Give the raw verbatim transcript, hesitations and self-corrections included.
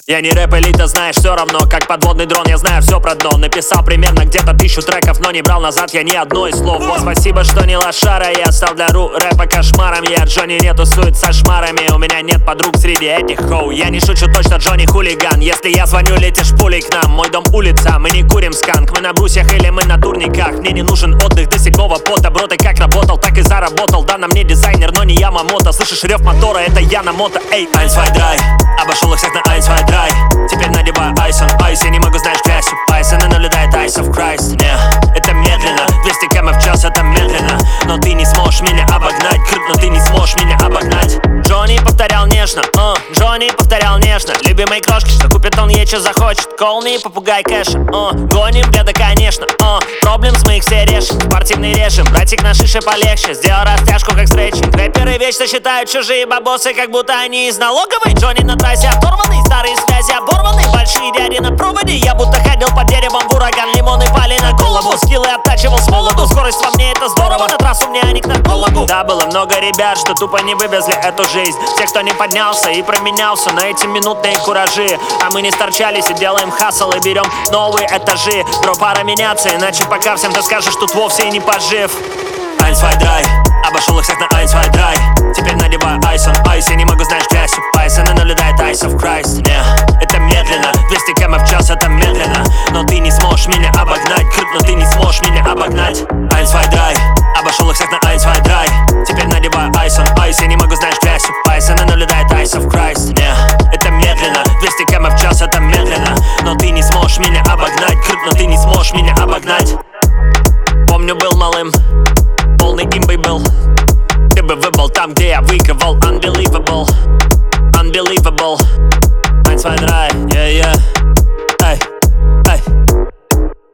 Я не рэп-элита, знаешь, все равно, как подводный дрон, я знаю все про дно. Написал примерно где-то тысячу треков, но не брал назад я ни одной из слов. Вот спасибо, что не лошара, я стал для ру рэпа кошмаром. Я Джонни не тусует со шмарами, у меня нет подруг среди этих хоу. Я не шучу, точно Джонни хулиган. Если я звоню, летишь пулей к нам. Мой дом улица, мы не курим сканк. Мы на брусьях или мы на турниках. Мне не нужен отдых до седьмого пота. Бро, ты как работал, так и заработал. Да, на мне дизайнер, но не Ямамото. Слышишь рев мотора, это я на мото. Эй, eins, zwei, drei, обошел их всех на eins, zwei, drei. Теперь надеваю айс on айс. Я не могу, знаешь, грязью пайса. На наблюдает Ice of Christ. Не, это медленно, двести километров в час, это медленно. Но ты не сможешь меня обогнать, крып, но ты не сможешь меня обогнать. Джонни повторял нежно, uh, Джонни повторял нежно. Любимые крошки, что купит он ей, что захочет. Call me, попугай кэша, uh, гоним бреда, конечно, uh, проблем с моих все решим. Спортивный режим, братик на шише полегче. Сделал растяжку, как стретчинг. Рэперы вечно считают чужие бабосы, как будто они из налоговой. Джонни на трассе оторванный, старые связи оборваны. Большие дяди на проводе, я будто ходил по деревам в ураган. Лимоны пали на голову, скиллы оттачивал с молоду. Скорость во мне, это здорово, на трассу мне, а не к наркологу. Да, было много ребят, что тупо не вывезли эту жизнь. Те, кто не поднялся и променялся на эти минутные куражи. А мы не сторчались и делаем хасл и берем новые этажи. Бро, пора меняться, иначе пока всем ты скажешь, тут вовсе и не пожив. eins, zwei, drei, обошел их всех на eins, zwei, drei. Теперь надеваю айс on айс. Я не могу, знаешь, грязью пайса. На наблюдает Ice of Christ. Не, это медленно, двести километров в час, это медленно. Но ты не сможешь меня обогнать, крып, но ты не сможешь меня обогнать. eins, zwei, drei, обошел их всех на eins, zwei, drei. Теперь надеваю айс on айс. Я не могу, знаешь, грязью пайса. На наблюдает Ice of Christ. Не, это медленно, двести километров в час, это медленно. Но ты не сможешь меня обогнать, крып, но ты не сможешь меня обогнать. Помню, был малым, полный имбой был. Ты бы выбыл там, где я выигрывал. Unbelievable, unbelievable. eins, zwei, drei, yeah, yeah.